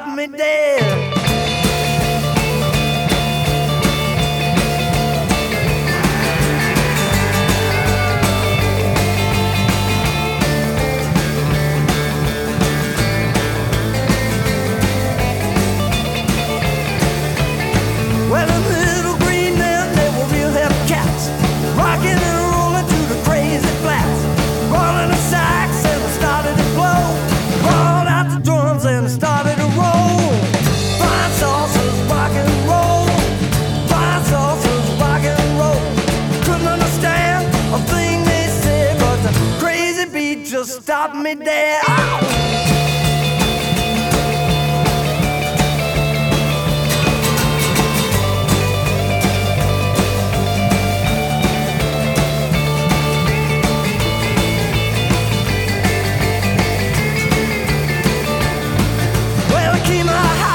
stop me dead. Well, the little green men, they were real hip cats, rocking and rolling through the crazy flats, rolling the sax and it started to blow, rolled out the drums and it started to roll. Fine saucers, rock and roll, fine saucers, rock and roll. Couldn't understand a thing they said, but the crazy beat just stopped me dead. Well, I keep my